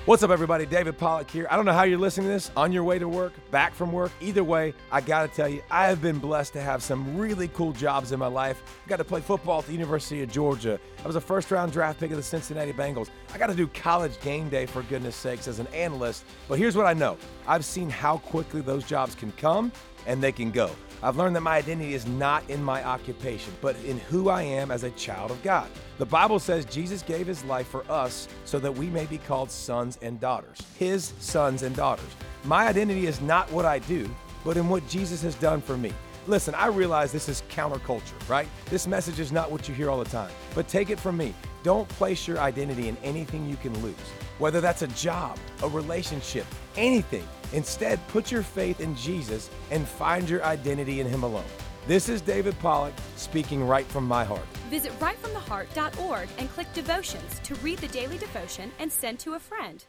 What's up, everybody? David Pollack here. I don't know how you're listening to this, on your way to work, back from work. Either way, I got to tell you, I have been blessed to have some really cool jobs in my life. I got to play football at the University of Georgia. I was a first-round draft pick of the Cincinnati Bengals. I got to do college game day, for goodness sakes, as an analyst. But here's what I know. I've seen how quickly those jobs can come and they can go. I've learned that my identity is not in my occupation, but in who I am as a child of God. The Bible says Jesus gave his life for us so that we may be called sons and daughters, his sons and daughters. My identity is not what I do, but in what Jesus has done for me. Listen, I realize this is counterculture, right? This message is not what you hear all the time, but take it from me. Don't place your identity in anything you can lose, whether that's a job, a relationship, anything. Instead, put your faith in Jesus and find your identity in him alone. This is David Pollack speaking right from my heart. Visit rightfromtheheart.org and click devotions to read the daily devotion and send to a friend.